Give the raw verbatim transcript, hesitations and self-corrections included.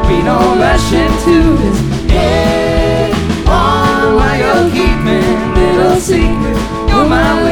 We don't rush into this. Hey, oh, while you're keeping little secret, you're my